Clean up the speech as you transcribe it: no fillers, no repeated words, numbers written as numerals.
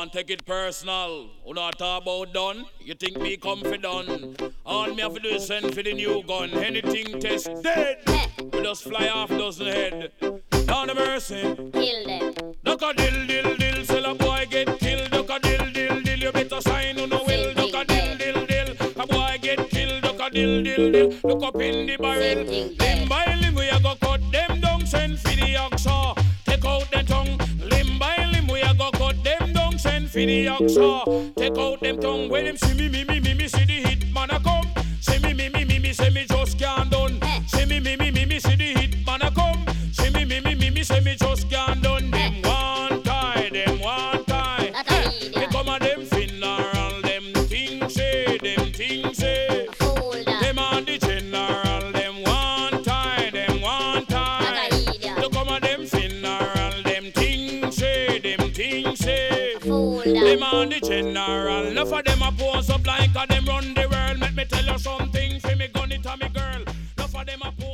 want take it personal. Who not talk about done? You think me come for done? All me have to do is send for the new gun. Anything test dead. We just fly off dozen head. Down the mercy. Kill them. Duck a dill, sell a boy get killed. Duck a dill, you better sign on the will. Duck a dill, a boy get killed. Duck a dill. Look up in the barrel. Limb by limb we a go cut them down. Send for the oxa. Take out the tongue. Limb by limb we a go cut them down. Send for the oxa. Take out them tongue. When them see me, see the hit man a come. See me, say me just can't done. See me, see the hit man a come. See me, say me just can't done. Them one tie. Me come a them funeral. Them things say. Them on the general. Them one tie. You come a them funeral. Them things say. Them on the general. Enough of them a pose up like a them run the world. Let me tell you something. For me gun it to me girl. Enough of them a pose